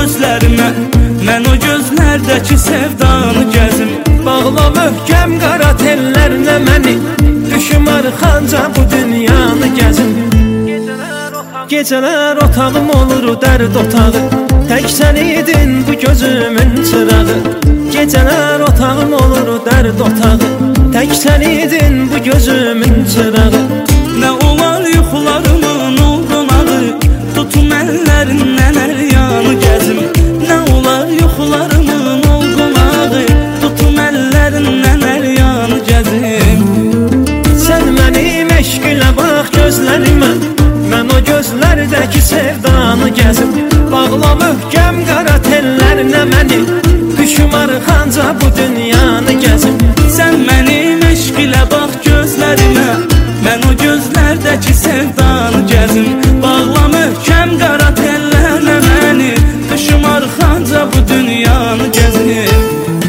gözlərimə, mən o gözlərdəki sevdanı gəzim. Bağla möhkəm qara tellərlə məni, düşüm arxanca bu dünyanı gəzim. Gecələr otağım olur dərd otağı, tək sən idin bu gözümün çırağı. Gecələr otağım olur dərd otağı, tək sən idin bu gözümün çırağı. Nə olar yuxularımın oldunağı, tutum əllərindən əl yanı gəzim. Nə olar yuxularımın oldunağı, tutum əllərindən əl yanı gəzim. Sən mənim eşq ilə bax gözlərimə, mən o gözlərdəki sevdanı gəzim. Bağla möhkəm qara tellərlə məni, düşüm arxanca bu dünyanı gəzim. Sən mənim eşq ilə bax gözlərimə, mən o gözlərdəki sevdanı gəzim. Bağla möhkəm qara tellərlə məni, düşüm arxanca bu dünyanı gəzim.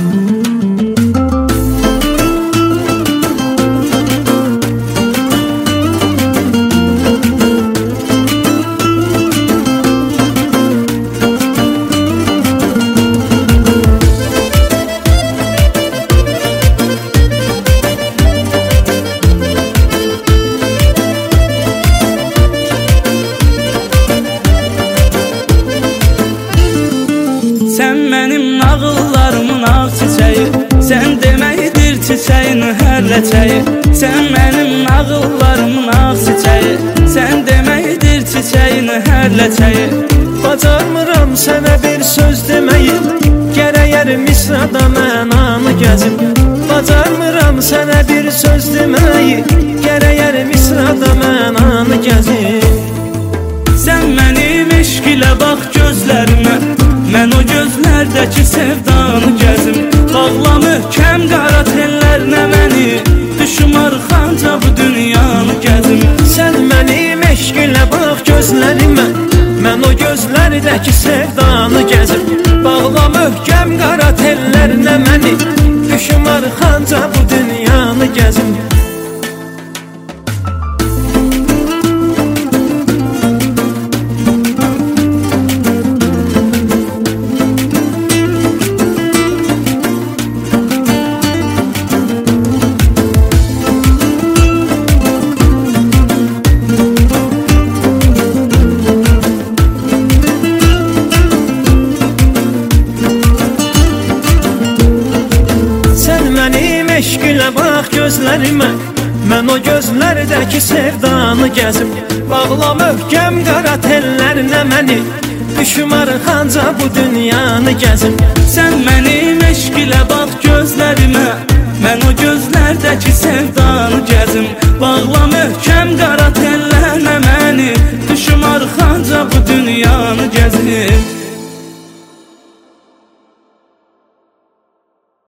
Sən mənim nağıllarımın ağ çiçəyi, sən deməkdir çiçəyin hər ləçəyi. Sən mənim nağıllarımın ağ çiçəyi, sən deməkdir çiçəyin hər ləçəyi. Bacarmıram sənə bir söz deməyi, gərəyər misrada mən anı gəzim. Bacarmıram sənə bir söz deməyi, gərəyər misrada mən anı gəzim. Sən mənim eşq ilə bax gözlərimə, mən o gözlərdəki sevdanı gəzim. Bağla möhkəm qara tellərlə məni, düşüm arxanca bu dünyanı gəzim. Sən mənim eşq ilə bax gözlərimə, mən o gözlərdəki sevdanı gəzim. Bağla möhkəm qara tellərlə məni, düşüm arxanca bu dünyanı gəzim. Eşq ilə bax gözlərimə, mən o gözlərdəki sevdanı gəzim. Bağla möhkəm qara tellərlə məni, düşüm arxanca bu dünyanı gəzim. Sən məni